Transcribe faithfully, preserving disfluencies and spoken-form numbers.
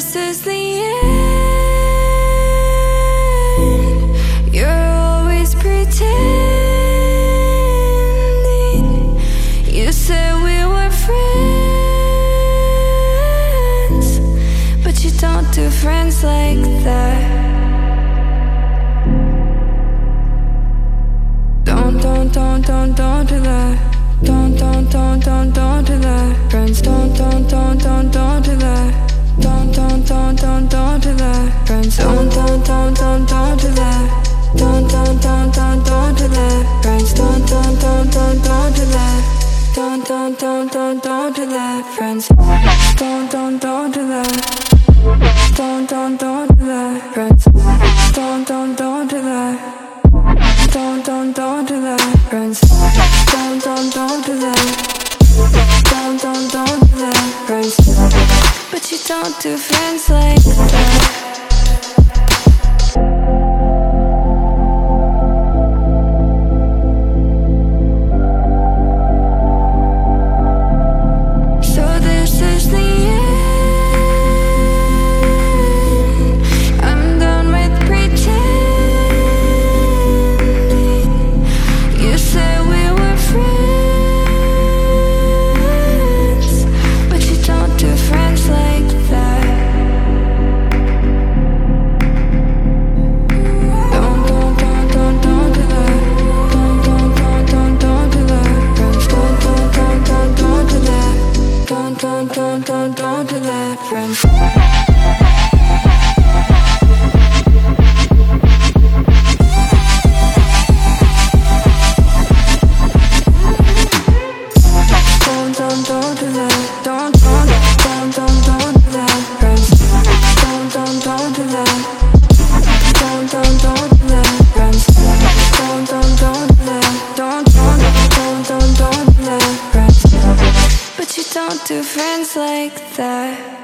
this is the end. You're always pretending. You said we were friends, but you don't do friends like that. Don't, don't, don't, don't, don't do that. Don't, don't, don't, don't, don't do that. Friends, don't, don't, don't, don't, don't do that. Don't, don't, don't, don't, don't do that. Friends, don't, don't, don't, don't, don't do that. Don't, don't, don't, don't, don't do that. Friends, don't, don't, don't, don't, don't do that. Don't, don't, don't, don't, don't do that. Friends, don't, don't, don't do that. Don't, don't, don't do that. Friends, don't, don't, don't do that. Don't, don't, don't do that. Friends, don't, don't, don't do that. Don't, don't, don't do that. Friends, but you don't do friends like that. Don't, don't, don't, don't do that, friends. Don't, don't, don't do that. Don't, don't, don't, don't, don't do that, friends. Don't, don't, don't do that. Don't, don't, don't do that, friends. Don't, don't, don't do that. Don't, don't, don't, don't, don't do that, friends. But you don't do friends like that.